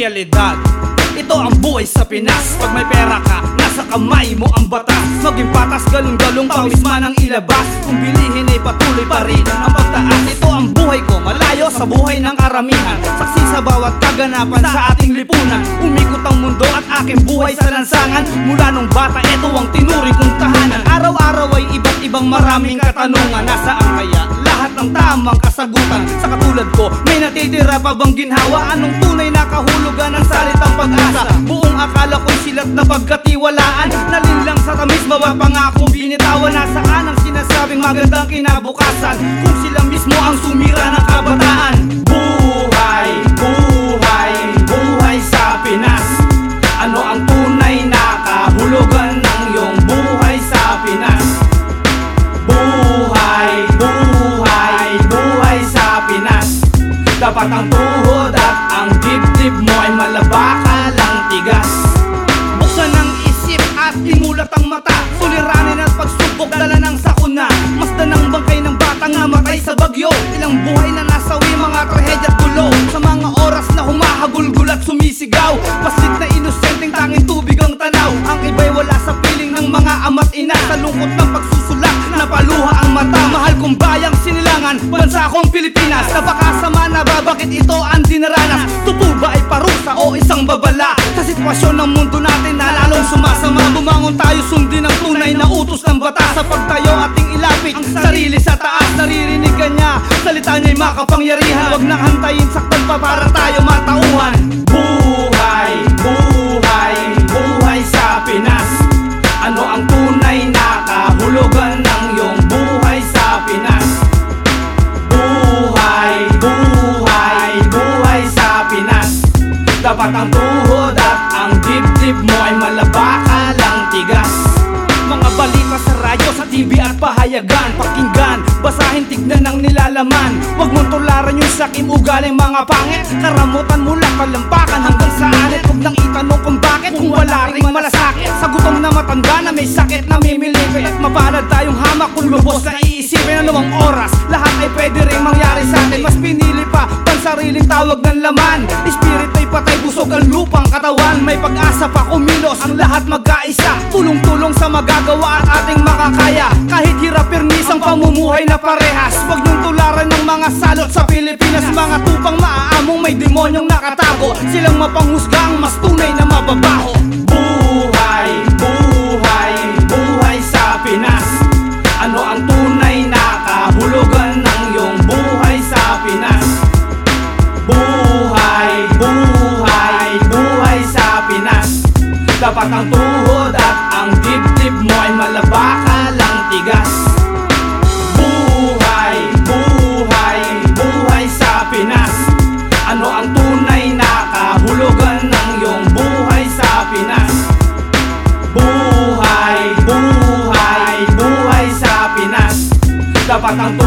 realidad. Ito ang buhay sa Pinas. Pag may pera ka, nasa kamay mo ang batas. Maging patas, galong-galong, pawis man ang ilabas. Kung bilihin ay patuloy pa rin ang pagtaas. Ito ang buhay ko, malayo sa buhay ng karamihan. Saksi sa bawat kaganapan sa ating lipunan. Umikot ang mundo at aking buhay sa lansangan. Mula nung bata, ito ang tinuring kong tahanan. Araw-araw ay iba't ibang maraming katanungan. Nasaan kaya lahat ng tamang kasagutan? Sa katulad ko, may natitira pa bang ginhawa? Anong tunay na kahulugan ng salitang pag-asa? Buong akala ko'y silat na pagkatiwalaan. Nalinlang sa tamis, bawat pangakong binitawan. Nasaan ang sinasabing magandang kinabukasan? Kung sila mismo ang sumira ng kabataan. Buhay, buhay, buhay sa Pinas. Ano ang tunay na kahulugan ng iyong buhay sa Pinas? Buhay, buhay, buhay sa Pinas. Dapat ang tuhod at ang dibdib mo ay malabakalang tigas. Buksan ang isip at imulat ang mata. Suliranin at pagsubok, dala ng sakuna. Masdan ang bangkay ng batang namatay sa bagyo. Ilang buhay na nasawi, mga trahedya at gulo. Sa mga oras na humahagulgul at sumisigaw. Paslit na inosenteng tanging tubig ang tanaw. Ang iba'y wala sa piling ng mga ama't ina. Sa lungkot ng pagsusulak, napaluha ang mata. Mahal kong bayang sinilangan, bansa kong Pilipinas. Napakasama na ba, bakit ito ang dinaranas? Tupo ba ay parusa o isang babala? Sa sitwasyon ng mundo natin na lalong sumasama. Bumangon tayo, sundin ang tunay na utos ng batas. Sa pagtayo ating ilapit ang sarili sa taas. Naririnig ka niya, salita niya'y makapangyarihan. Huwag nang hantayin, saktan pa para tayo matauhan. Buhay, buhay, buhay sa Pinas. Ano ang tunay na kahulugan ng iyong buhay sa Pinas? Buhay, buhay, buhay sa Pinas. Dapat ang tuhod at ang dibdib mo ay malabakalang tigas. Mga balita sa radyo, sa TV at pahayagan. Pakinggan, basahin, tignan ang nilalaman. Huwag mong tularan yung sakim ugaling mga pangit. Karamutan mula kalampakan hanggang sa alit. Huwag nang itanong kung bakit, kung wala ring malasakit. Sa gutom na matanda na may sakit na mimilipit. At mapalad tayong hamak kung lubos na iisipin. Ano ang oras, lahat ay pwede ring mangyari sa atin. Mas pinili pa, pansariling tawag ng laman. Spirit ay patay, busog ang lupang katawan. May pag-asa pa kumilos, ang lahat magkaisa. Tulong-tulong sa magagawa at ating makakaya. Kahit hirap pirmis ang pamumuhay na parehas. Huwag niyong tularan ng mga salot sa Pilipinas. Mga tupang maaamong may demonyong nakatago. Silang mapanghusga ang mas tunay na mababaho. Buhay, buhay, buhay sa Pinas. Ano ang tunay na kahulugan ng iyong buhay sa Pinas? Buhay, buhay, buhay sa Pinas. Dapat ang tuhod at ang dibdib mo ay malabakalang tigas. Buhay, buhay, buhay sa Pinas. Ano ang tunay na kahulugan ng iyong buhay sa Pinas? Buhay, buhay, buhay sa Pinas. Dapat ang